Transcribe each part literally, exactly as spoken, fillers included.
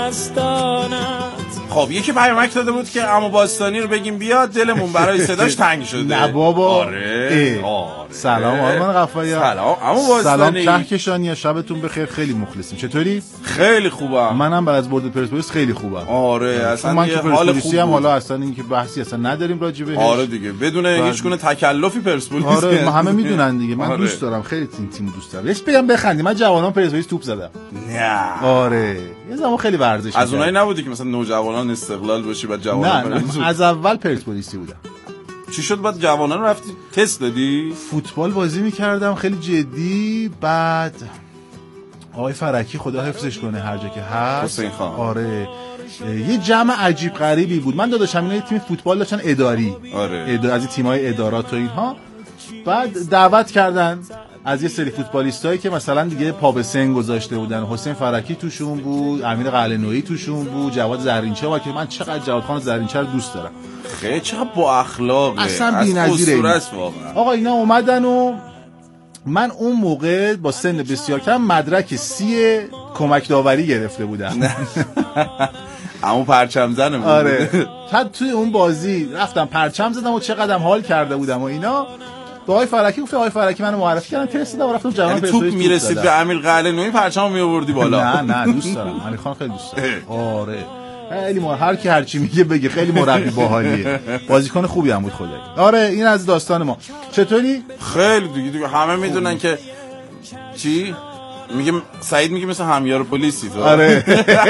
مستانت. خب یکی پیامک داده بود که عمو باستانی رو بگیم بیاد، دلمون برای صداش تنگ شده. نه بابا. آره. آره. سلام آرمان قفایی. سلام عمو باستانی. سلام کهکشانی، شبتون بخیر. خیلی مخلصیم. چطوری؟ خیلی خوبم. منم بعد از برد پرسپولیس خیلی خوبم. آره اصلا من که حال خوبی هم حالا اصلا این که بحثی اصلا نداریم راجع بهش. آره دیگه بدون هیچ گونه تکلفی پرسپولیس. آره ما همه میدونن دیگه. من آره. دوست دارم، خیلی تیم تیم دوست دارم. یه بگم بخندیم، من جوانان پرسپولیس توپ زدم. نه. آره یه زمان خیلی ورزش از اونایی نبودی که مثلا نوجوانان استقلال باشی بعد جوانان پرسپولیس؟ نه از اول پرسپولیسی بودم. چی شد بعد جوانان رو رفتی تست دادی؟ فوتبال بازی میکردم خیلی جدی. بعد آقای فرکی خدا حفظش کنه هر جا که هست، حسین خان. آره یه جمع عجیب غریبی بود. من داداشم اینا تیم فوتبال داشتن اداری. آره. اد... از این تیم‌های ادارات و اینها. بعد دعوت کردن از یه سری فوتبالیستایی که مثلا دیگه پا به سن گذاشته بودن. حسین فرکی توشون بود، امیر قلعه‌نویی توشون بود، جواد زرینچه و که من چقدر جواد خان زرینچه رو دوست دارم. خیلی چقدر با اخلاقه، اصلا بی‌نظیره واقعا. آقا اینا اومدن و من اون موقع با سن بسیار کم مدرک سی کمک داوری گرفته بودم. همون پرچم زنه بود. آره تا توی اون بازی رفتم پرچم زدم و چقدرم حال کرده بودم و اینا. با آقای فرکی گفت آقای فرکی منو معرفی کردن، تست دادم و رفتم جوان پرسپولیس. توپ میرسید به امیر قلعه‌نویی پرچمو میآوردی بالا؟ نه نه دوست دارم امیر خان، خیلی دوست دارم. آره خیلی مر... هر کی هر چی میگه بگه، خیلی مربی باحالیه، بازیکن خوبی هم بود خدایی. آره این از داستان ما. چطوری؟ خیلی دیگه, دیگه همه میدونن که چی میگه. سعید میگه مثل همیار پلیسی تو. آره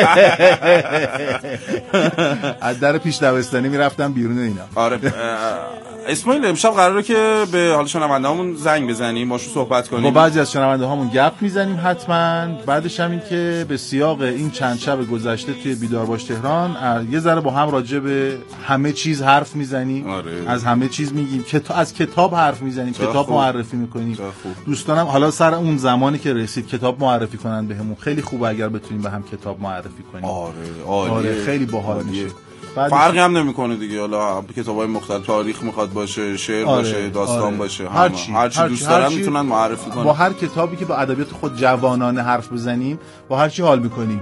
از در پیش دبستانی میرفتم بیرون اینا. آره اسماعیل امشب قراره که به حال شنوندهامون زنگ بزنیم، باشون صحبت کنیم، با بعضی از شنوندهامون گپ میزنیم حتما. بعدش هم این که به سیاق این چند شب گذشته توی بیدار باش تهران یه ذره با هم راجع به همه چیز حرف میزنیم. آره. از همه چیز میگیم، کتاب از کتاب حرف میزنیم، کتاب خوب. معرفی میکنیم. دوستانم حالا سر اون زمانی که رسید کتاب معرفی کنن بهمون، خیلی خوبه اگر بتونیم به هم کتاب معرفی کنیم. آره عالیه. آره خیلی باحال میشه. فرقی هم نمیکنه دیگه، حالا کتابای مختلف، تاریخ میخواد باشه، شعر آره، باشه، داستان آره. باشه، هر چی هر چی دوست دارن میتونن معرفی کنن. با هر کتابی که با ادبیات خود جوانانه حرف بزنیم با هر چی حال میکنیم.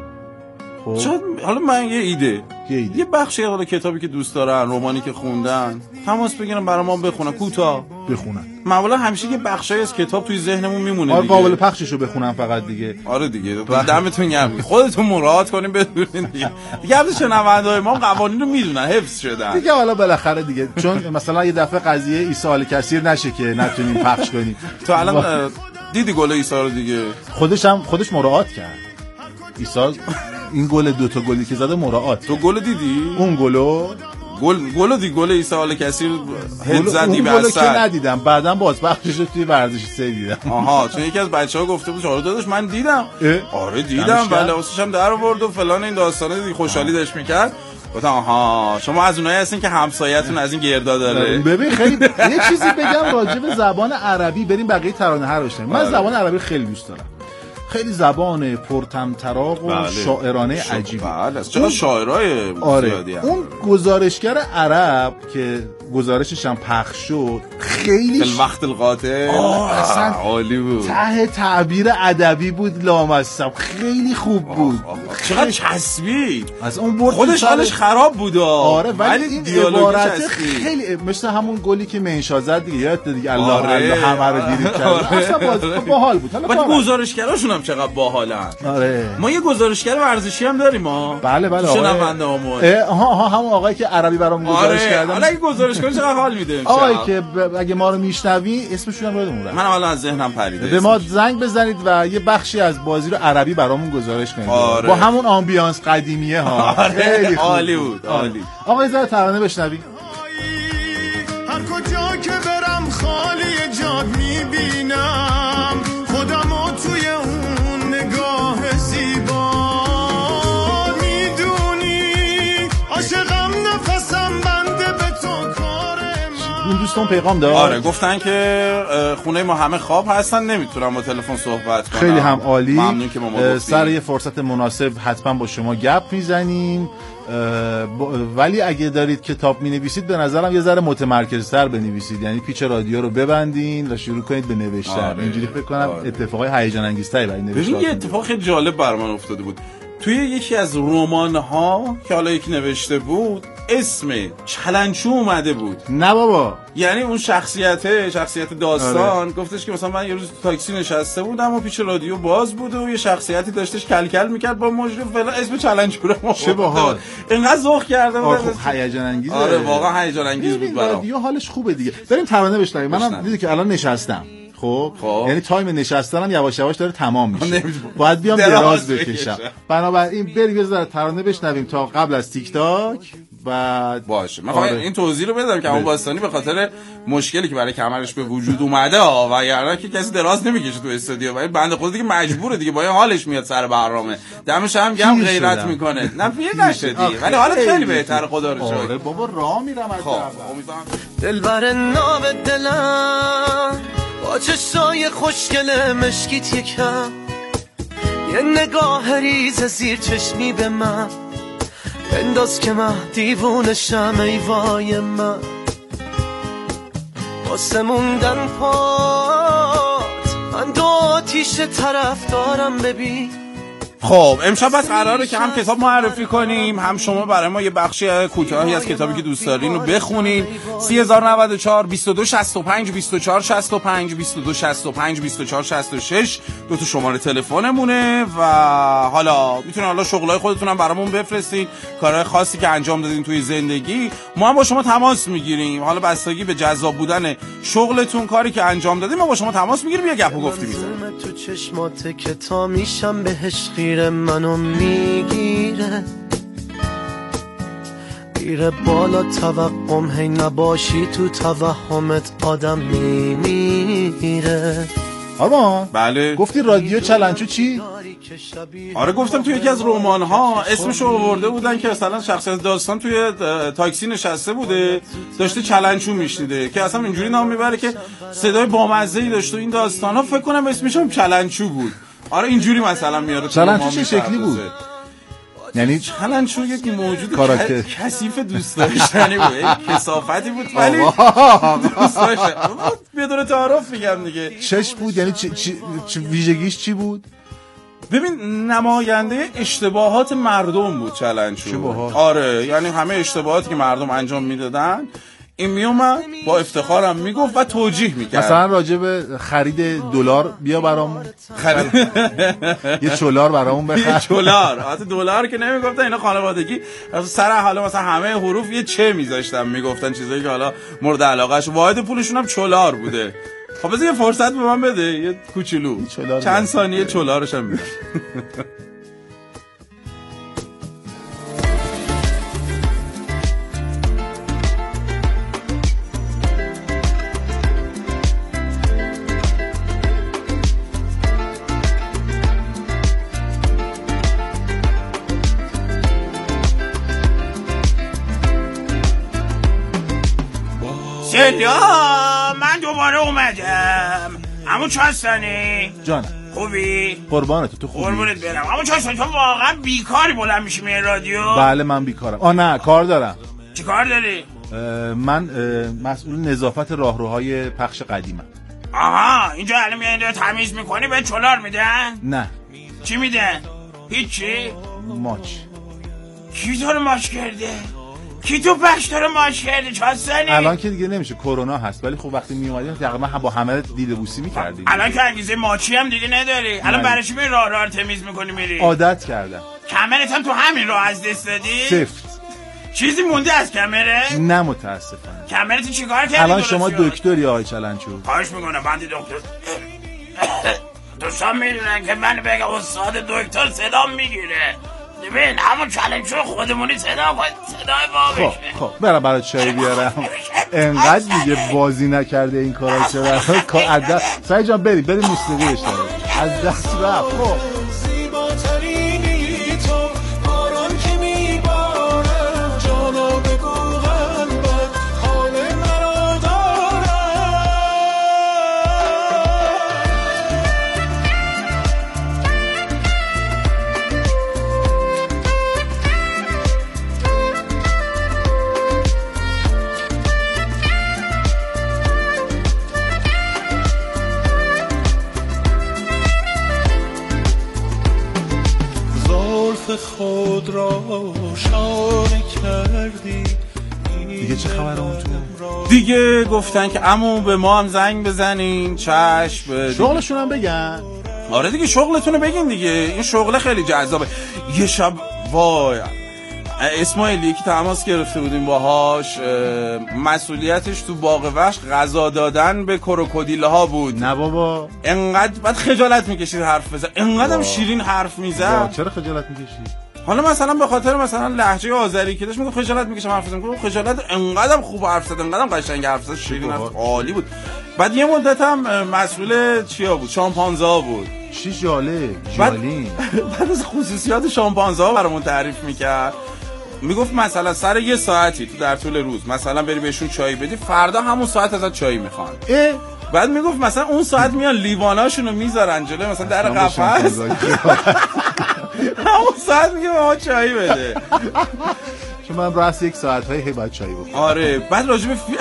خب شاید حالا من یه ایده یه, ایده. یه بخشی حالا کتابی که دوست دارن، رمانی که خوندن، تماس بگیرن برام بخونن، کوتاه بخونن. معمولا همیشه یه بخشی از کتاب توی ذهنمون میمونه آره دیگه. قابل پخششو بخونن فقط دیگه. آره دیگه دمتون گرم. خودتون مراعات کنین بدونین دیگه. دیگه از شنونده‌های ما قوانین رو میدونن، حفظ شدن دیگه. حالا بالاخره دیگه چون مثلا یه دفعه قضیه عیسی آل کثیر نشه که نتونیم پخش کنیم. تو الان دیدی گل عیسی رو دیگه؟ خودش هم خودش مراعات کرد. عیسی این گل دو تا گلی که زده مراعات. تو گل دیدی؟ اون گلو گل گل دی گل عیسی آل کثیر هد زدی به اون گلو اثر. که ندیدم، بعداً بازپخشش رو توی ورزش سه دیدم. آها چون یکی از بچه‌ها گفته بود آره داداش من دیدم. آره دیدم ولی واسش هم در آورد و فلان این داستانه دیگه، خوشحالی داشت میکرد. گفتم آها شما از اونایی هستین که همسایه‌تون از این گردا داره. ببین خیلی یه چیزی بگم راجع به زبان عربی، بریم بقیه ترانه ها رو بشنویم. من زبان عربی خیلی دوست دارم، خیلی زبان پرطمطراق و بله. شاعرانه عجیبی. بله چرا شاعرای زیادی آره. اون گزارشگر عرب که گزارشش هم پخش شد خیلی ش... وقت القاطع اصلا عالی بود، ته تعبیر ادبی بود لامصب، خیلی خوب بود. چقدر چسبید از اون برد خودش حالش خراب بود. آره ولی این عبارت خیلی مثل همون گلی که منشا زد دیگه، یادت دیگه الله آره. الله همه رو دیدید کرد. اصلا بازی باحال بود. حالا گزارشگراشون هم چقدر باحالن. آره ما یه گزارشگر ورزشی هم داریم ما. بله بله شنوندهامون. آها آها همون آقای که عربی برام گزارش کردن. حالا اگه گزارشگر چقدر حال میده. آقای که ب... اگه ما رو میشنوی اسمشون هم یادمون رفت. من حالا از ذهنم پریده. به ما زنگ بزنید و یه بخشی از بازی رو عربی برامون گزارش کنید. آره. با همون آمبیانس قدیمیه ها. خیلی عالی بود. عالی. آقا یه ترانه بشنوی. هر کجا که برم خالی جاد میبینم خودمو توی اون نگاه زیبا، میدونی عاشقم نفسم بنده به تو کار من. اون دوستان پیغام داد. آره گفتن که خونه ما همه خواب هستن نمیتونم با تلفن صحبت کنم. خیلی هم عالی. ممنون که ما ما سر یه فرصت مناسب حتما با شما گپ میزنیم. ولی اگه دارید کتاب مینویسید به نظرم یه ذره متمرکزتر بنویسید، یعنی پیچ رادیو رو ببندین و شروع کنید به نوشتن. آره. اینجوری فکر کنم آره. اتفاقای هیجان انگیزتری برای نوشتن. ببین یه اتفاق خیلی جالب بر من افتاده بود. توی یکی از رمان‌ها که حالا یکی نوشته بود اسم چلنچو اومده بود. نه بابا، یعنی اون شخصیته شخصیت داستان آره. گفتش که مثلا من یه روز تو تاکسی نشسته بودم و پیش رادیو باز بود و یه شخصیتی داشتش کلکل میکرد با مجری فلان، اسم چلنچو رو چه باحال، اینقدر ذوق کرده بود. خب هیجان انگیزه. آره واقعا هیجان انگیز بود برام. رادیو حالش خوبه دیگه. بریم ترانه بشنویم. منم دیدی که الان نشستم. خب خب. یعنی تایم نشستنم یواش یواش داره تمام میشه. باید بیام دراز بکشم. بنابراین بریم یه ذره ترانه بشنویم تا قبل از تیک تاک. بعد باشه من آره. این توضیح رو بدم که اون باستانی به خاطر مشکلی که برای کمرش به وجود اومده و اگر که کسی دراز نمیکشه تو استودیو، ولی بنده خدا دیگه مجبوره دیگه، با حالش میاد سر برنامه، دمش هم گرم غیرت میکنه. نه پیر نشه دیگه، ولی حالا خیلی بهتره خدا رو شکر. آره بابا راه میرم از خب امیدوارم دلبر ناب دلم با چشای خوشگل مشکیت یکم، یه نگاه ریز زیر چشمی به من بنداز که من دیوونشم. ای وای من واسه موندن پات من دو آتیش طرف دارم. ببین خب امشب بس قراره که هم کتاب معرفی کنیم، هم شما برای ما یه بخشی کوتاهی از کتابی که دوست دارین رو بخونین. سی هزار و نود و چهار بیست و دو شصت و پنج بیست و چهار شصت و پنج بیست و دو شصت و پنج بیست و چهار شصت و شش دو تا شماره تلفنمونه و حالا میتونین حالا شغلای خودتون هم برامون بفرستین، کارهای خاصی که انجام دادین توی زندگی، ما هم با شما تماس میگیریم. حالا بستگی به جذاب بودن شغلتون، کاری که انجام دادین، ما با شما تماس میگیریم، یه گپ و گفتی میزنیم. تو چشمات که تا میشم بهش خیره منو میگیره، میره بالا توقم هی نباشی تو توهمت آدم میمیره. آرمان بله گفتی رادیو چلنچو چی؟ آره گفتم توی یکی از رمان‌ها اسمشو آورده بودن که مثلا شخصیت داستان توی تاکسی نشسته بوده داشته چلنچو میشنیده که اصلا اینجوری نام میبره که صدای بامزه‌ای داشته. این داستانا فکر کنم اسمش هم چلنچو بود. آره اینجوری مثلا میاره. چلنچو چه شکلی بود؟ یعنی چلنچو یک موجود ک... کثیف دوست داشتنی بود، کثافتی بود ولی دوست داشتن. بدون تعارف میگم دیگه. چش بود یعنی چ... چ... چ... ویژگیش چی بود؟ ببین نماینده اشتباهات مردم بود چلنچو. آره یعنی همه اشتباهاتی که مردم انجام میدادن این میومد با افتخارم میگفت و توجیه میکرد. مثلا راجع به خرید دلار بیا برامون خرید یه چولار برامون بخر. یه چولار البته دلار که نمیگفتن اینا خانوادگی سر حالا مثلا همه حروف یه چه میذاشتن میگفتن چیزایی که حالا مورد علاقهش، واحد پولشون هم چولار بوده. خب بذار یه فرصت به من بده یه کوچولو چند ثانیه چولارش هم میدم. سلام من دوباره اومدم. عمو چاستانی جان خوبی؟ قربانت تو خوبی؟ قربونت برم. عمو چاستانی تو واقعا بیکاری بلند میشی میای رادیو؟ بله من بیکارم. آ نه کار دارم. چی کار داری؟ من مسئول نظافت راهروهای پخش قدیمم. آها اینجا الان میای اینجا تمیز میکنی به چولار میدن؟ نه. چی میدن؟ هیچی؟ ماچ. کی تو رو ماچ کرده؟ کی تو بخش تو رو ماچ کرده چاستانی؟ الان که دیگه نمیشه کرونا هست، ولی خب وقتی میومدیم تقریبا با همه دیده بوسی میکردیم. الان که انگیزه ماچی هم دیگه نداری. الان برای چی میری راه راه تمیز میکنی میری؟ عادت کردم. کمرت هم تو همین راه از دست دادی؟ سفت. چیزی مونده از کمره؟ نه متاسفانه. کمرت چیکار کردی؟ الان شما دکتری آقای چلنچو؟ خواهش میکنم بنده دکتر. دوستان میدونن که من بگم استاد دکتر صدام میگیره. ببین همون چلنچو خودمونی صدا کنید صدای ما بشه. خب خب برم برای چای بیارم. انقدر دیگه بازی نکرده این کارا چرا؟ کار عدد سعی جان بریم بریم موسیقی بشنویم. از دست رفت. خب روشن کردی. دیگه چه خبر اون تو؟ دیگه گفتن که عمو به ما هم زنگ بزنین. چشم. شغلشون هم بگن. آره دیگه شغلتونو بگین دیگه. این شغل خیلی جذابه. یه شب وای اسماعیلی که تماس گرفته بودیم باهاش، مسئولیتش تو باغ وحش غذا دادن به کروکودیل ها بود. نه بابا انقدر بعد خجالت میکشید حرف بزن، انقدرم شیرین حرف میزد. چرا خجالت میکشید؟ حالا مثلا به خاطر مثلا لهجه آذری که داشت میگه خجالت میکشم حرف بزنم. گفتم خجالت انقدرم خوب حرف زد، انقدرم قشنگ حرف زد، شیرین حرف عالی بود. بعد یه مدت هم مسئول چیا بود؟ شامپانزه بود. چی جالب جالین. بعد از خصوصیات شامپانزه ها برامون تعریف میکرد. میگفت مثلا سر یه ساعتی تو در طول روز مثلا بری بهشون چای بدی، فردا همون ساعت ازت چای میخوان. بعد میگفت مثلا اون ساعت میان لیواناشونو میذارن جلوی مثلا در قفس، همون ساعت میگه ما چای بده. چون من راست یک ساعت های هی باید چای بخورم. آره. بعد راجب فی...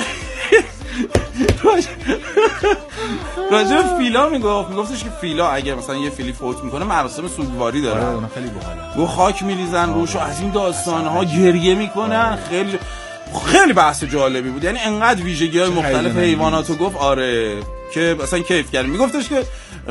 راجب فیلا میگفت میگفتش که فیلا اگر مثلا یه فیلی فوت میکنه مراسم سوگواری داره. آره اون خیلی باحاله. گفت خاک میریزن روش و از این داستانها گریه میکنن. خیلی خیلی بحث جالبی بود. یعنی انقدر ویژگی‌های مختلف حیواناتو گفت آره که مثلا کیف کردم. میگفتش که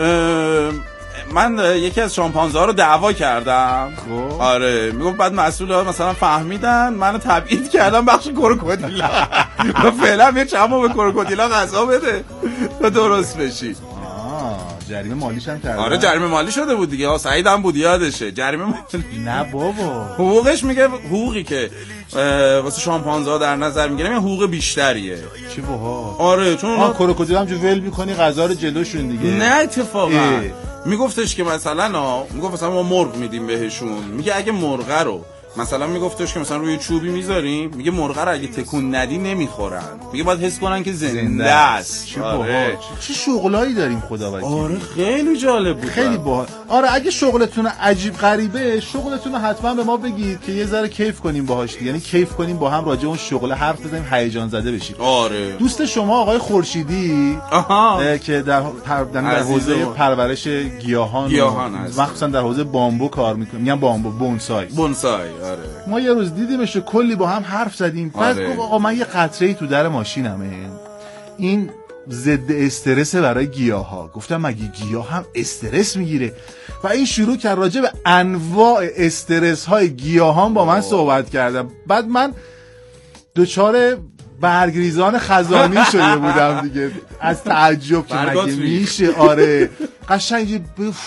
من یکی از شامپانزه ها رو دعوا کردم. خب آره. میگفت بعد مسئول‌ها مثلا فهمیدن منو تبعید کردم بخش کروکودیلا. فعلا یه چمو به کروکودیلا غذا بده تا درست بشی. جریمه مالیش هم کردن. آره جریمه مالی شده بود دیگه. سعید هم بود یادشه. جریمه مالی. نه بابا. حقوقش میگه حقوقی که واسه شامپانزه ها در نظر میگیرم یه حقوق بیشتریه. چی باحال. آره چون آ کروکودیل هم جو ول میکنی غذا رو جلوشون دیگه. نه اتفاقا میگفتش که مثلا میگفت مثلا ما مرغ میدیم بهشون، میگه اگه مرغ رو مثلا میگفتش که مثلا روی چوبی میذاریم، میگه مرغ رو اگه تکون ندی نمیخورن، میگه باید حس کنن که زنده است. چه باحال. چه شغلایی داریم خدا وکیل. آره خیلی جالب بود. خیلی باحال. آره اگه شغلتون عجیب غریبه، شغلتون رو حتما به ما بگید که یه ذره کیف کنیم باهاش، یعنی کیف کنیم با هم راجع اون شغل حرف بزنیم، هیجان زده بشیم. آره. دوست شما آقای خورشیدی که در پر... در حوزه پرورش گیاهان گیاهان هست، مخصوصا در حوزه بامبو کار میکنه. میگم بامبو بونسای. بونسای. آره. ما یه روز دیدیمش و کلی با هم حرف زدیم. بعد آره. گفت آقا من یه قطره‌ای تو در ماشینمه، این ضد استرس برای گیاها. گفتم مگه گیاه هم استرس میگیره؟ و این شروع کرد راجع به انواع استرس های گیاهان با من صحبت کردم. بعد من دوچار برگریزان خزانی شده بودم دیگه از تعجب که مگه میشه. آره قشنگ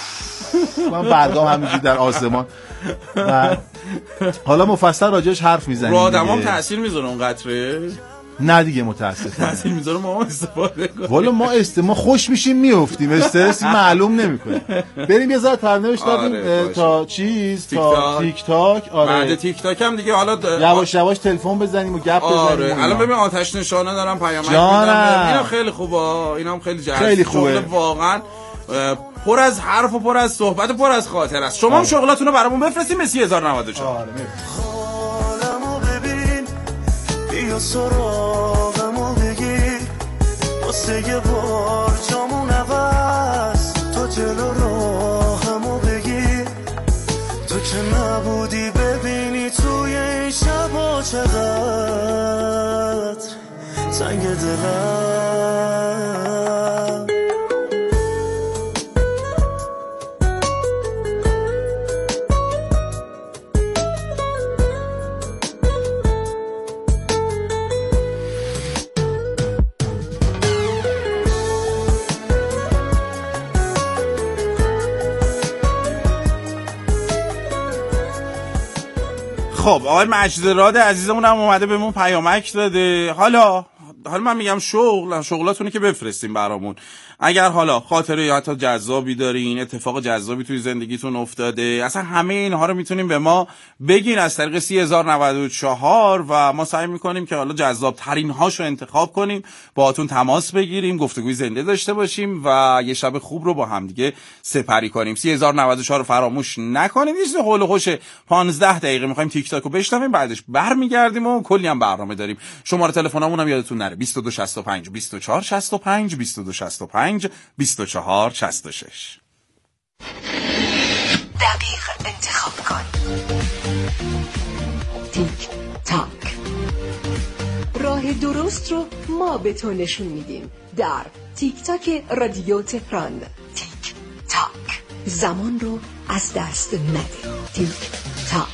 من برگام همینجوری در آسمان. و حالا مفصل راجعش حرف میزنیم. رو آدمام تاثیر میذاره اون قطره؟ نه دیگه متاسفم تاثیر میذاره ما استفاده کنیم. والا ما است ما خوش میشیم میافتیم، استرسی معلوم نمیکنه. بریم یه ذره ترنمش دادیم. آره تا چیز تیک تا تیک تاک. آره بعد تیک تاک هم دیگه حالا یواش یواش تلفن بزنیم و گپ بزنیم. آره الان ببین آتش نشانه دارم پیامک میدم. اینا خیلی خوبه، اینا هم خیلی جذاب. خیلی خوبه واقعا. پر از حرف و پر از صحبت و پر از خاطر است. شما هم شغلاتونو برامون بفرستین به سی هزار و نود و چهار. آره حالمو ببین، بیا سراغمو بگیر، واسه یه بار جامون عوض، تو جلو راهمو بگیر، تو که نبودی ببینی توی این شبا چقدر سنگ دلم. خب آقای مجدراد عزیزمون هم اومده بهمون پیامک داده. حالا حالا من میگم شغل شغلاتونو که بفرستین برامون. اگر حالا خاطره یا حتی جذابی دارین، اتفاق جذابی توی زندگیتون افتاده، اصلا همه اینها رو میتونین به ما بگین از طریق سی هزار و نود و چهار و ما سعی میکنیم که حالا جذاب ترین هاشو انتخاب کنیم، باهاتون تماس بگیریم، گفتگوی زنده داشته باشیم و یه شب خوب رو با هم دیگه سپری کنیم. سی هزار و نود و چهار رو فراموش نکنید. یه چیز هول و هوش پانزده دقیقه میخوایم تیک تاک رو بشنویم، بعدش برمیگردیم و کلی هم برنامه داریم. شماره تلفنمون هم یادتون نره بیست و دو شصت و پنج بیست و چهار شصت و پنج بیست و دو شصت و پنج بیست و چهار شصت و شش. دقیق انتخاب کن. تیک تاک، راه درست رو ما به تو نشون میدیم در تیک تاک رادیو تهران. تیک تاک، زمان رو از دست نده. تیک تاک.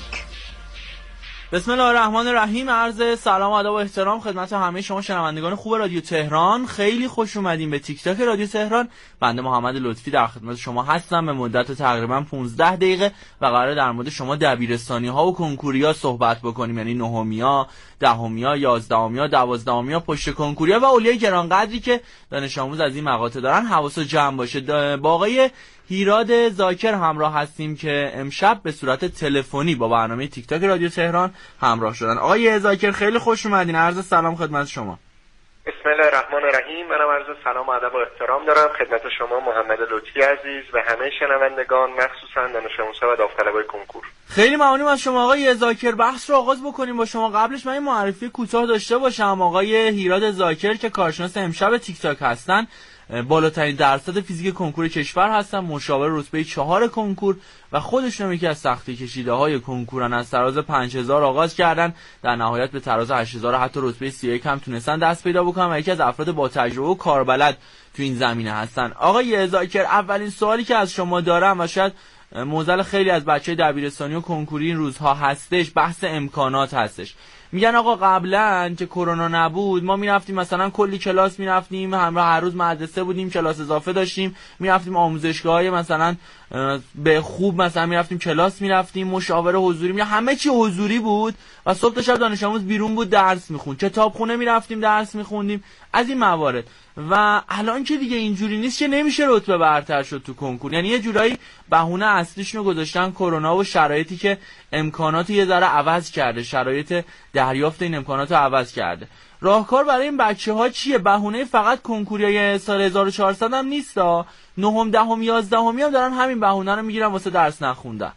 بسم الله الرحمن الرحیم. عرض سلام و ادب و احترام خدمت همه شما شنوندگان خوب رادیو تهران. خیلی خوش اومدین به تیک تاک رادیو تهران. بنده محمد لطفی در خدمت شما هستم به مدت تقریبا پانزده دقیقه و قراره در مورد شما دبیرستانی ها و کنکوریا صحبت بکنیم، یعنی نهمیا، دهمیا، یازدهمیا، دوازدهمیا، پشت کنکوریا و اولیای گرانقدری که دانش آموز از این مقاطع دارن. حواس جمع باشه. با آقای هیراد ذاکر همراه هستیم که امشب به صورت تلفنی با برنامه تیک تاک رادیو تهران همراه شدن. آقای ذاکر خیلی خوش اومدین. عرض سلام خدمت شما. بسم الله الرحمن الرحیم. منم عرض سلام و ادب و احترام دارم خدمت شما محمد لطفی عزیز و همه شنوندگان، مخصوصا دانش آموزها و داوطلبای کنکور. خیلی ممنونم از شما آقای ذاکر. بحث رو آغاز بکنیم با شما. قبلش من این معرفی کوتاه داشته باشم. آقای هیراد ذاکر که کارشناس امشب تیک تاک هستن، بالاترین درصد فیزیک کنکور کشور هستن، مشاور رتبه چهار کنکور و خودشون یکی از سختی کشیده های کنکورن. از تراز پنج هزار آغاز کردن، در نهایت به تراز هشت هزار حتی رتبه سی و یک هم تونستن دست پیدا بکنن و یکی از افراد با تجربه و کاربلد تو این زمینه هستن. آقای ذاکر، اولین سوالی که از شما دارم و شاید معضل خیلی از بچهای دبیرستانی و کنکوری این روزها هستش، بحث امکانات هستش. میگن آقا قبلا که کرونا نبود ما میرفتیم مثلا کلی کلاس میرفتیم، همراه هر روز مدرسه بودیم، کلاس اضافه داشتیم، میرفتیم آموزشگاه‌های مثلا به خوب مثلا میرفتیم کلاس میرفتیم، مشاور حضوری می همه چی حضوری بود و صبح تا شب دانش آموز بیرون بود درس میخوند، کتابخونه میرفتیم درس میخوندیم از این موارد. و الان که دیگه اینجوری نیست که نمیشه رتبه برتر شد تو کنکور، یعنی یه جورایی بهونه اصلیشونو گذاشتن کرونا و شرایطی که امکانات یه ذره عوض کرده، شرایط دریافت این امکانات رو عوض کرده. راهکار برای این بچه‌ها چیه؟ بهونه فقط کنکوریای سال هزار و چهارصد هم نیستا، نهم، دهم، یازدهمی هم دارن همین بهونه رو میگیرن واسه درس نخوندن.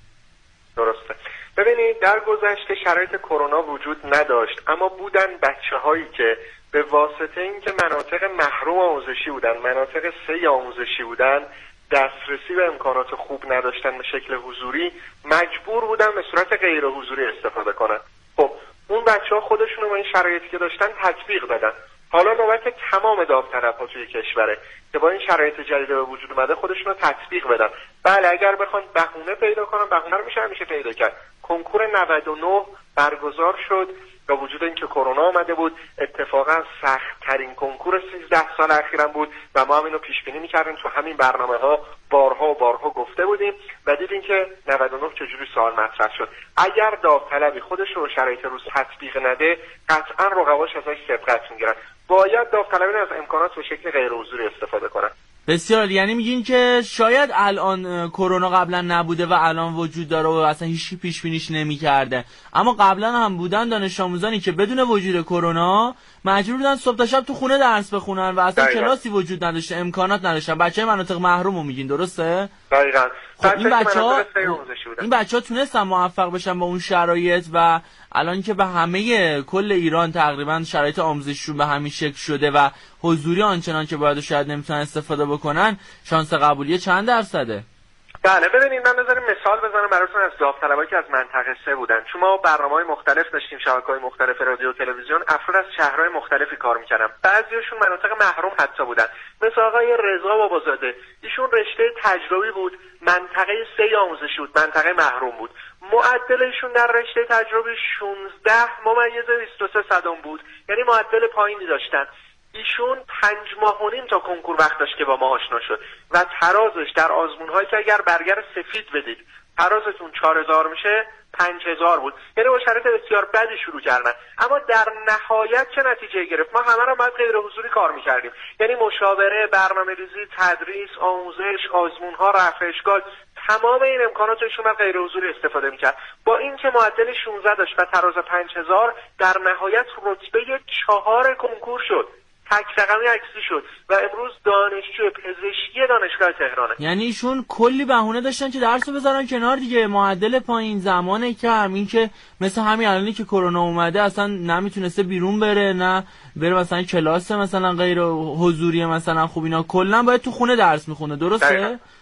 درسته. ببینید در گذشته شرایط کرونا وجود نداشت، اما بودن بچه‌هایی که به واسطه اینکه مناطق محروم آموزشی بودن، مناطق سه آموزشی بودن، دسترسی به امکانات خوب نداشتن به شکل حضوری، مجبور بودن به صورت غیر حضوری استفاده کنن. خب اون بچه‌ها خودشون رو با این شرایطی که داشتن تطبیق دادن. حالا نوبت تمام داوطلب‌ها توی کشوره که با این شرایط جدید به وجود اومده خودشون رو تطبیق بدن. بله اگر بخوان بهونه پیدا کنن، بهونه رو میشه همیشه پیدا کرد. کنکور نود و نه برگزار شد با وجود اینکه کرونا آمده بود، اتفاقا سخت ترین کنکور سیزده سال اخیرم بود و ما هم اینو پیش بینی می‌کردیم، تو همین برنامه‌ها بارها و بارها گفته بودیم و دیدیم که نود و نه چجوری سوال مطرح شد. اگر داوطلبی خودش رو شرایط روز تطبیق نده، قطعاً رقباش ازش سبقت می‌گیرن. باید داوطلبان از امکانات به شکل غیر حضوری استفاده کنن. بسیار. یعنی میگین که شاید الان کرونا قبلا نبوده و الان وجود داره و اصلا هیچی پیش بینیش نمی‌کرده، اما قبلا هم بودن دانش آموزانی که بدون وجود کرونا مجبور بودن صبح تا شب تو خونه درس بخونن و اصلا دقیقا. کلاسی وجود نداشته، امکانات نداشتن. بچه‌های مناطق محروم رو میگین، درسته؟ دقیقاً. خب این بچه‌ها این بچه‌ها تونستن موفق بشن با اون شرایط و الان که به همه کل ایران تقریبا شرایط آموزشیشون به همین شکل شده و حضوری آنچنان که باید و شاید نمیتونن استفاده بکنن، شانس قبولی چند درصده؟ بله ببینید من بذاریم مثال بزنم براتون از داوطلبایی که از منطقه سه بودن. چون ما برنامه‌های مختلف داشتیم، شبکه‌های مختلف رادیو و تلویزیون، افراد از شهرهای مختلفی کار می‌کردن. بعضیاشون مناطق محروم حتی بودن. مثل آقای رضا بابازاده، ایشون رشته تجربی بود، منطقه سه آموزشی بود، منطقه محروم بود. معدل ایشون در رشته تجربی شانزده ممیز بیست و سه صدم بود، یعنی معدل پایینی داشتن. ایشون پنج ماه و نیم تا کنکور وقت داشت که با ما آشنا شد و ترازش در آزمون‌هایی که اگر برگر سفید بدید ترازتون چهار هزار میشه پنج هزار بود، یعنی با شرایط بسیار بدی شروع کردن. اما در نهایت چه نتیجه گرفت؟ ما همه رو باید غیر حضوری کار میکردیم، یعنی مشاوره، برنامه‌ریزی، تدریس، آموزش، آزمون‌ها، رفع اشکال، تمام این امکانات ایشون از غیر حضوری استفاده میکرد. با اینکه معدل شانزده داشت و تراز پنج هزار، در نهایت رتبه چهار کنکور شد، تک رقمی عکسی شد و امروز دانشجو پزشکی دانشگاه تهرانه. یعنی ایشون کلی بهونه داشتن که درسو بذارن کنار دیگه، معدل پایین، زمان کم، این که مثل همین الانی که کرونا اومده اصلا نمیتونسته بیرون بره، نه بره مثلا کلاس مثلا غیر حضوری مثلا خوب، اینا کلا باید تو خونه درس میخونه. درسته؟ دقیقا.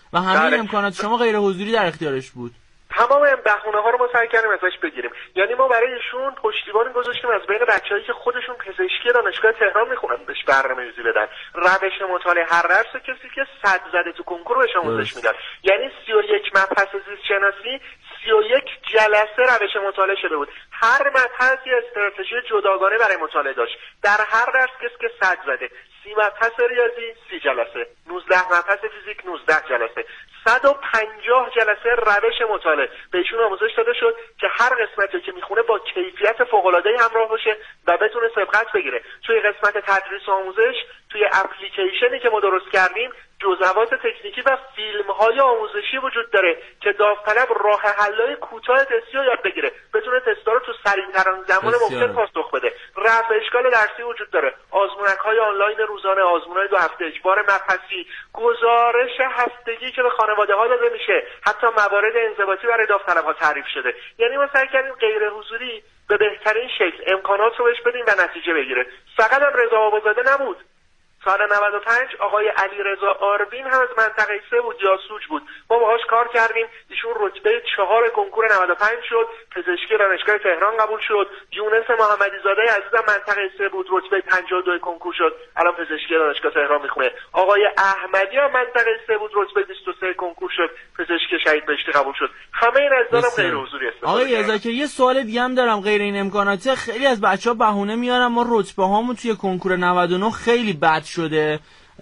و همه بله. امکانات شما غیر حضوری در اختیارش بود. تمام این بهونه ها رو ما سعی کردیم ازش بگیریم. یعنی ما برای ایشون پشتیبانی گذاشتیم از بین بچه‌هایی که خودشون پزشکی دانشگاه تهران میخونن بهش برنامه‌ریزی بدن. روش مطالعه هر درس کسی که صد زده تو کنکور بهش آموزش میدن. یعنی سی و یک مبحث زیست شناسی سی و یک جلسه روش مطالعه شده بود. هر مبحث یه استراتژی جداگانه برای مطالعه داشت. در هر درس کسی که صد زده، سی مبحث ریاضی سی جلسه، نوزده مبحث فیزیک نوزده جلسه، صد و پنجاه جلسه روش مطالعه بهشون آموزش داده شد که هر قسمتی که میخونه با کیفیت فوق‌العاده‌ای همراه باشه و بتونه سبقت بگیره. توی قسمت تدریس و آموزش، توی اپلیکیشنی که ما درست کردیم، جزئیات تکنیکی و فیلم‌های آموزشی وجود داره که داوطلب راه حل‌های کوتاه تستی رو یاد بگیره، بتونه تستا رو تو سریع‌ترین زمان ممکن پاسخ بده. رفع اشکال درسی وجود داره، آزمونک‌های آنلاین روزانه، آزمون‌های دو هفته، اجبار مبحثی، گزارش هفتگی که به خانواده‌ها داده میشه، حتی موارد انضباطی برای داوطلب‌ها تعریف شده. یعنی ما سعی کردیم غیر حضوری به بهترین شکل امکانات رو بهش بدیم و نتیجه بگیره. فقط هم رضا آبادزاده نبود. سال نود و پنج آقای علیرضا آروین هم از منطقه سه بود، یاسوج بود. ما باهاش کار کردیم، ایشون رتبه چهار کنکور نود و پنج شد، پزشکی دانشگاه تهران قبول شد. یونس محمدی زاده عزیزم منطقه سه بود، رتبه پنجاه و دو کنکور شد، الان پزشکی دانشگاه تهران میخونه. آقای احمدی هم منطقه سه بود، رتبه بیست و سه کنکور شد، پزشکی شهید بهشتی قبول شد. همه این عزیزانم غیر حضوری استفاده آقای یزاکر یه سوال دیگه هم دارم غیر این امکانات. خیلی از بچه‌ها بهونه میارن ما رتبه هامون توی کنکور نود و نه خیلی بد شده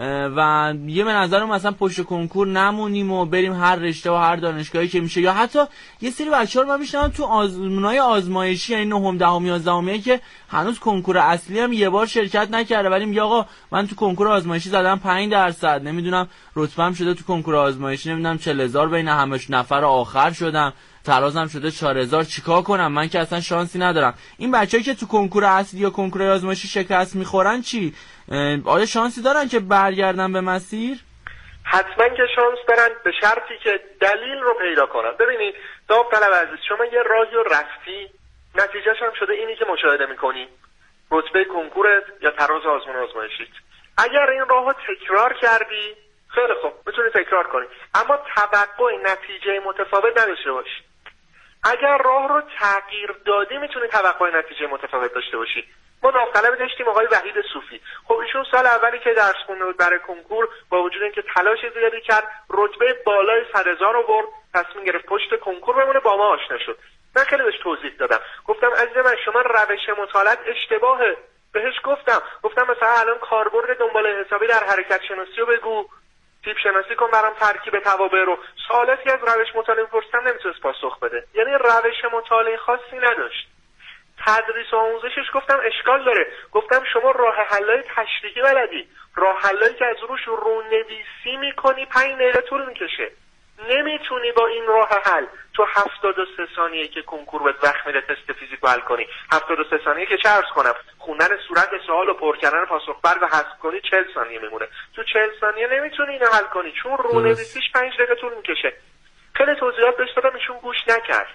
و یه به نظرم مثلا پشت کنکور نمونیم و بریم هر رشته و هر دانشگاهی که میشه. یا حتی یه سری بچه‌ها رو من میشنم تو آزمونای آزمایشی، یعنی نهم دهم یازدهمی که هنوز کنکور اصلی هم یه بار شرکت نکرده، ولی میگه آقا من تو کنکور آزمایشی زدم پنج درصد، نمیدونم رتبه‌ام شده تو کنکور آزمایشی نمیدونم چهل هزار بین همش نفر آخر شدم، ترازم شده چهار هزار، چیکار کنم من که اصلا شانسی ندارم. این بچه‌ای که تو کنکور اصلی یا کنکور آزمایشی شکست میخورن چی؟ آیا شانسی دارن که برگردن به مسیر؟ حتما که شانس دارن، به شرطی که دلیل رو پیدا کنن. ببینید داوطلب عزیز، شما یه راهی رو رفتی، نتیجهش هم شده اینی که مشاهده میکنی، رتبه کنکورت یا تراز آزمون آزمایشیت. اگر این راهو تکرار کردی خیلی خوب، میتونی تکرار کنی، اما توقع نتیجه متفاوت نداشته باشی. اگر راه رو تغییر دادی میتونی توقع نتیجه متفاوت داشته باشی. ما داوطلب داشتیم آقای وحید صوفی. خب ایشون سال اولی که درس خونده بود برای کنکور، با وجود اینکه تلاش زیادی کرد، رتبه بالای صد هزار آورد، تصمیم گرفت پشت کنکور بمونه، با ما آشنا شد. من خیلی بهش توضیح دادم، گفتم عزیز من شما روش مطالعات اشتباهه. بهش گفتم گفتم مثلا الان کاربرد دنبال حسابی در حرکت شناسی رو بگو، تیپ شناسی کن برام، ترکیب توابع رو. سوالاتی از روش مطالعه پرسیدم نمیتونست پاسخ بده، یعنی روش مطالعه خاصی نداشت. تدریس و آموزشش گفتم اشکال داره، گفتم شما راه حلای تشریحی بلدی، راه حلایی که از روش رونویسی میکنی پنج دقیقه طول میکشه، نمیتونی با این راه حل تو هفتاد و سه ثانیه که کنکور بهت وقت میده تست فیزیک رو حل کنی. هفتاد و سه ثانیه که چه عرض کنم، خوندن صورت سوال و پر کردن پاسخ برگ رو حذف کنی چهل ثانیه میمونه. تو چهل ثانیه نمیتونی اینو حل کنی چون رونویسیش پنج دقیقه طول میکشه. خیلی توضیحات بهش دادم، ایشون گوش نکرد.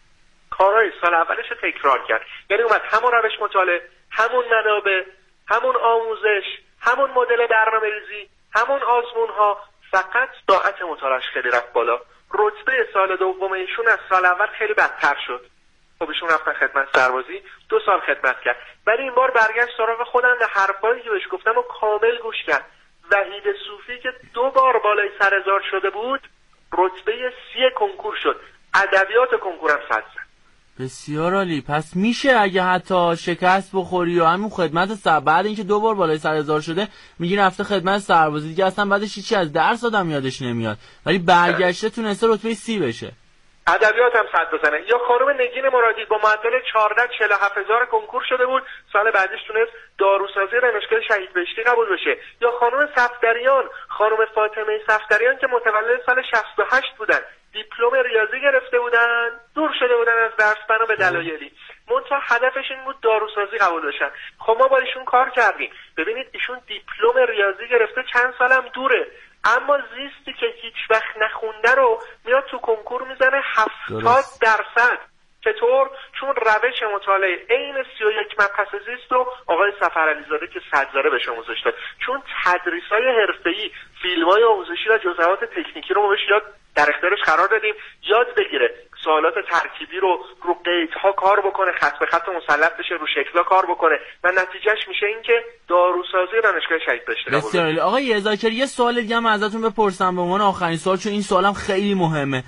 کارهای سال اولش رو تکرار کرد، یعنی اومد همون روش مطالعه، همون منابع، همون آموزش، همون مدل برنامه‌ریزی، همون آزمون‌ها، فقط ساعت مطالعهش خیلی رفت بالا. رتبه سال دوم ایشون از سال اول خیلی بدتر شد. خب ایشون رفتن خدمت سربازی، دو سال خدمت کرد، ولی این بار برگشت سراغ خودم و حرفایی که بهش گفتم و کامل گوش کرد. وحید صوفی که دو بار بالای سر هزار شده بود، رتبه سی کنکور شد، ادبیات کنکورم صد زد. بسیار عالی. پس میشه اگه حتی شکست بخوری و همون خدمت سر بعد اینکه دو بار بالای سر هزار شده میگی رفته خدمت سربازی دیگه اصلا بعدش هیچی از درس آدم یادش نمیاد، ولی برگشته تونسته رتبه سی بشه، ادبیات هم صد بزنه. یا خانم نگین مرادی با معدل چهارده چهل و هفت هزار کنکور شده بود، سال بعدش تونست داروسازی دانشگاه شهید بهشتی قبول بشه. یا خانم صفدریان، خانم فاطمه صفدریان که متولد سال شصت و هشت بودن، دیپلم ریاضی گرفته بودن، دور شده بودن از درس بنا به دلایلی، منتها هدفش این بود داروسازی قبول بشن. خب ما با ایشون کار کردیم. ببینید ایشون دیپلم ریاضی گرفته، چند سالم دوره، اما زیستی که هیچ وقت نخونده رو میاد تو کنکور میزنه هفتاد درصد، چطور؟ چون روش مطالعه عین سی و یک مبحث زیست رو آقای سفرعلیزاده که صدره بهش آموزش داد. چون تدریس‌های حرفه‌ای، فیلم‌های آموزشی و جزئیات تکنیکی رو ما بهش یاد در اختیارش قرار دادیم، یاد بگیره سوالات ترکیبی رو رو قیدها کار بکنه، خط به خط مسلط بشه، رو شکل‌ها کار بکنه و نتیجهش میشه این که داروسازی دانشگاه شهید بهشتی. بسیار عالی. آقای ذاکر یه سوال دیگه هم ازتون بپرسم به عنوان آخرین سوال، چون این سوالم خیلی مهمه.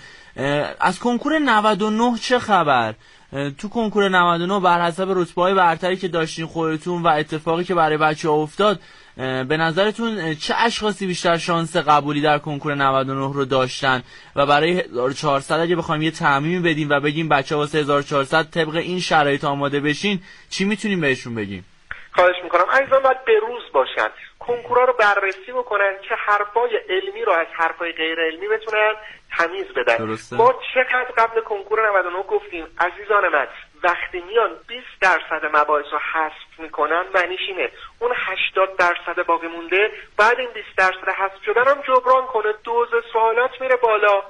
از کنکور نود و نه چه خبر؟ تو کنکور نود و نه بر حسب رتبه‌های برتری که داشتین خودتون و اتفاقی که برای بچه‌ها افتاد، به نظرتون چه اشخاصی بیشتر شانس قبولی در کنکور نود و نه رو داشتن و برای هزار و چهارصد اگه بخوایم یه تعمیمی بدیم و بگیم بچه‌ها واسه هزار و چهارصد طبق این شرایط آماده بشین، چی میتونیم بهشون بگیم؟ خواهش میکنم عزیزان باید بروز باشن، کنکورا رو بررسی بکنن که حرفای علمی رو از حرفای غیر علمی بتونن تمیز بدن. درسته. ما چقدر قبل کنکور نود و نه گفتیم عزیزان من، وقتی میان بیست درصد مباحث رو حذف میکنن معنیش اینه اون هشتاد درصد باقی مونده بعد این بیست درصد حذف شدن هم جبران کنه، دوز سوالات میره بالا،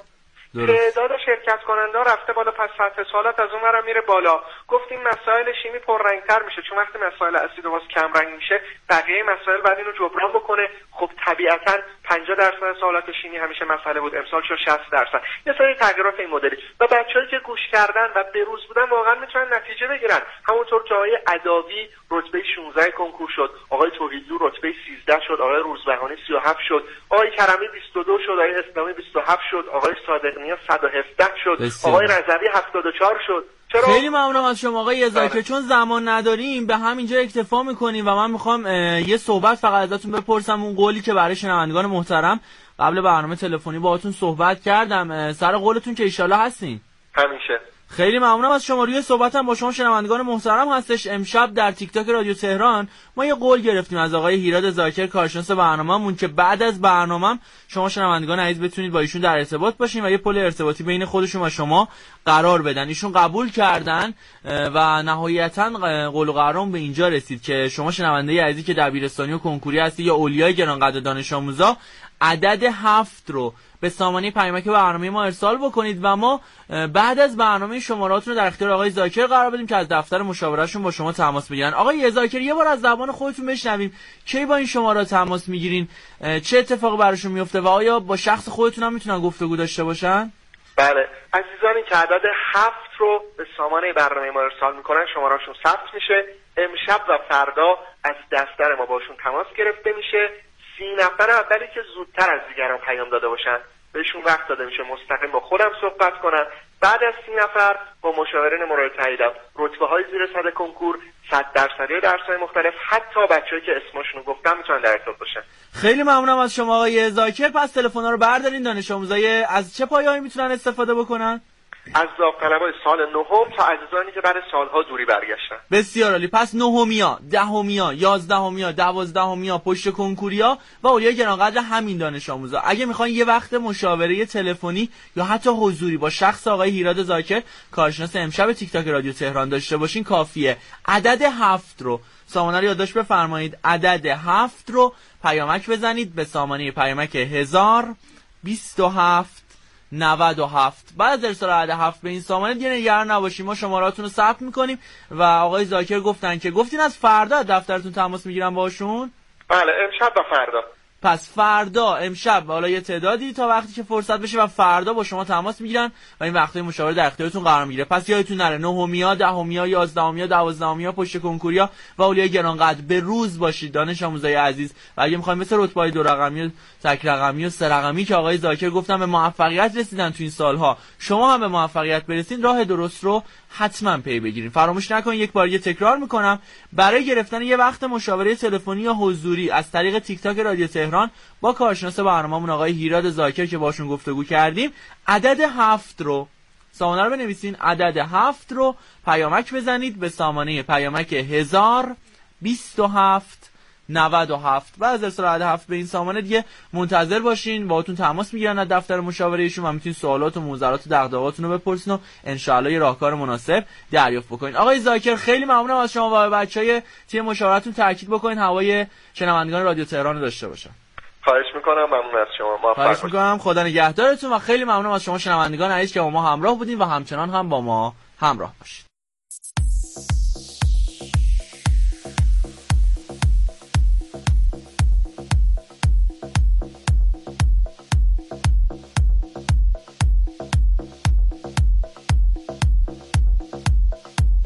تعداد شرکت کننده رفته بالا، پس سطح سوالات از اون ورم میره بالا. گفتیم مسائل شیمی پررنگتر میشه، چون وقتی مسائل اسید و باز کم رنگ میشه بقیه مسائل بعد اینو جبران بکنه. خب طبیعتا پنجاه درصد سوالات شیمی همیشه مسئله بود، امسال شد شصت درصد. یه سری تغییرات این مدلی و بچه‌ای که گوش کردن و بروز بودن واقعا میتونن نتیجه بگیرن. همونطور که آقای عداوی رتبه شانزده کنکور شد، آقای توحیدلو رتبه سیزده شد، آقای روزبهانی سی و هفت شد، آقای کرمی بیست و دو شد، آقای اسلامی بیست و هفت شد، آقای صادق‌نیا صد و هفده شد، بسیار. آقای رضوی هفتاد و چهار شد. چرا؟ خیلی ممنونم از شما آقای ذاکر. چون زمان نداریم به همینجا اکتفا میکنیم و من میخوام یه صحبت فقط ازتون بپرسم. اون قولی که برای شنوندگان محترم قبل برنامه تلفنی باهاتون صحبت کردم، سر قولتون که ایشالله هستین؟ همیشه. خیلی ممنونم از شما. روی صحبتم با شما شنوندگان محترم هستش. امشب در تیک تاک رادیو تهران ما یه قول گرفتیم از آقای هیراد ذاکر کارشناس برنامه‌مون که بعد از برنامه‌ام شما شنوندگان عزیز بتونید با ایشون در ارتباط باشین و یه پل ارتباطی بین خودشون و شما قرار بدن. ایشون قبول کردن و نهایتاً قول و قرارم به اینجا رسید که شما شنونده عزیزی که دبیرستانی و کنکوری هستی یا اولیای گرانقدر دانش آموزا عدد هفت رو به سامانه پیامک برنامه ما ارسال بکنید و ما بعد از برنامه شماراتون رو در اختیار آقای ذاکر قرار بدیم که از دفتر مشاورهشون با شما تماس بگیرن. آقای ذاکر یه بار از زبان خودتون بشنویم کی با این شماره تماس میگیرین، چه اتفاقی براشون میفته و آیا با شخص خودتون هم میتونن گفتگو داشته باشن؟ بله عزیزانی که عدد هفت رو به سامانه برنامه ما ارسال میکنن شمارهشون ثبت میشه، امشب و فردا از دفتر ما باشون تماس گرفته میشه. سی نفر اولی که زودتر از دیگران پیام داده باشن بهشون وقت داده میشه مستقیم با خودم صحبت کنن. بعد از سی نفر با مشاورین مورد تاییدم رتبه های زیر صد کنکور، صد درصدی درس‌های مختلف، حتی بچه‌ای که اسمشون رو گفتم میتونن در ارتباط باشن. خیلی ممنونم از شما آقای ذاکر. پس تلفن‌ها رو بردارین. دانش آموزای از چه پایه‌ای میتونن استفاده بکنن؟ از داوطلبای سال نهم تا عزیزانی که بعد سالها دوری برگشتن. بسیار عالی. پس نهمیا، دهمیا، یازدهمیا، دوازدهمیا پشت کنکوریا و اولیای گرانقدر همین دانش آموزا اگه میخواین یه وقت مشاوره تلفنی یا حتی حضوری با شخص آقای هیراد ذاکر کارشناس امشب تیک تاک رادیو تهران داشته باشین کافیه. عدد هفت رو سامانه رو یادداشت بفرمایید. عدد هفت رو پیامک بزنید به سامانه پیامک هزار بیست و هفت نود و هفت. بعد از ارسال عدد هفت به این سامانه دیگه نگران نباشید، ما شماراتون رو ثبت میکنیم و آقای ذاکر گفتن که گفتین از فردا دفترتون تماس میگیرن باشون. بله امشب و فردا. پس فردا امشب حالا یه تعدادی تا وقتی که فرصت بشه و فردا با شما تماس میگیرن و این وقتای مشاوره در اختیارتون قرار میگیره. پس یادتون نره نهمیا، دهمیا، یازدهمیا، دوازدهمیا پشت کنکوریا و اولیای گرانقدر به روز باشید دانش آموزای عزیز. و اگه میخوایم مثل رتبه‌های دو رقمی و تک رقمی و سه رقمی که آقای ذاکر گفتن به موفقیت رسیدن تو این سالها، شما هم به موفقیت برسید، راه درست رو حتما پی بگیرید. فراموش نکنید، یک بار دیگه تکرار میکنم، برای گرفتن یه وقت مشاوره تلفنی یا حضوری از طریق تیک تاک رادیو تهران با کارشناس برنامه‌مون آقای هیراد ذاکر که باشون گفتگو کردیم، عدد هفت رو سامانه رو بنویسین، عدد هفت رو پیامک بزنید به سامانه پیامک هزار بیست و هفت نود و هفت. بعد از ارسال عدد هفت به این سامانه دیگه منتظر باشین، باهاتون تماس میگیرن از دفتر مشاورهشون و میتونین سوالات و موضوعات و دغدغه‌هاتون رو بپرسین و ان شاءالله یه راهکار مناسب دریافت بکنین. آقای ذاکر خیلی ممنونم از شما و بچهای تیم مشاورتون تاکید بکنین هوای شنوندگان رادیو تهران رو داشته باشن. خواهش میکنم، ممنون از شما. موفق خواهش باشید. میکنم، خدا نگهدارتون و خیلی ممنونم از شما شنوندگان عزیز که با ما همراه بودین و همچنان هم با ما همراه باشید.